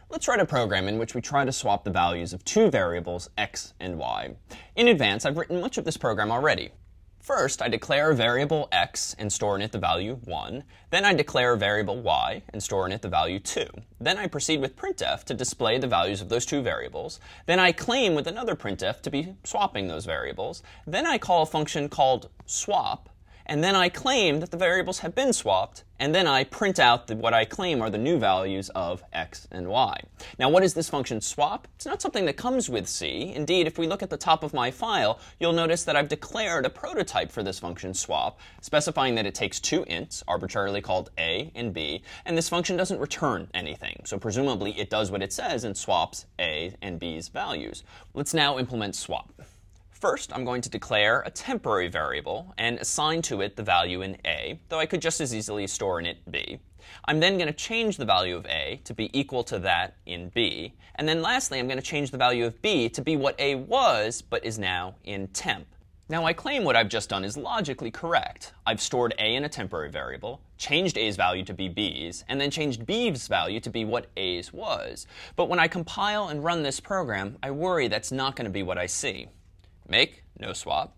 Let's write a program in which we try to swap the values of two variables, x and y. In advance, I've written much of this program already. First, I declare a variable x and store in it the value 1. Then I declare a variable y and store in it the value 2. Then I proceed with printf to display the values of those two variables. Then I claim with another printf to be swapping those variables. Then I call a function called swap. And then I claim that the variables have been swapped, and then I print out what I claim are the new values of x and y. Now, what is this function swap? It's not something that comes with C. Indeed, if we look at the top of my file, you'll notice that I've declared a prototype for this function swap, specifying that it takes two ints, arbitrarily called a and b, and this function doesn't return anything. So presumably, it does what it says and swaps a and b's values. Let's now implement swap. First, I'm going to declare a temporary variable and assign to it the value in a, though I could just as easily store in it b. I'm then going to change the value of a to be equal to that in b. And then lastly, I'm going to change the value of b to be what a was, but is now in temp. Now, I claim what I've just done is logically correct. I've stored a in a temporary variable, changed a's value to be b's, and then changed b's value to be what a's was. But when I compile and run this program, I worry that's not going to be what I see. Make no swap,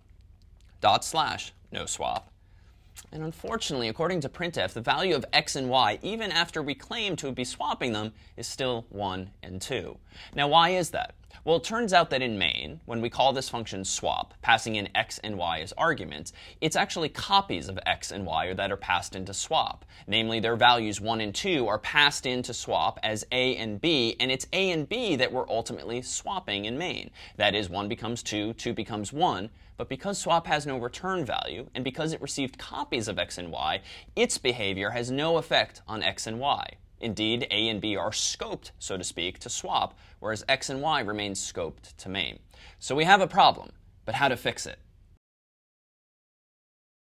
/ no swap. And unfortunately, according to printf, the value of x and y, even after we claim to be swapping them, is still 1 and 2. Now, why is that? Well, it turns out that in main, when we call this function swap, passing in x and y as arguments, it's actually copies of x and y that are passed into swap. Namely, their values 1 and 2 are passed into swap as a and b, and it's a and b that we're ultimately swapping in main. That is, 1 becomes 2, 2 becomes 1. But because swap has no return value, and because it received copies of x and y, its behavior has no effect on x and y. Indeed, a and b are scoped, so to speak, to swap, whereas x and y remain scoped to main. So we have a problem, but how to fix it?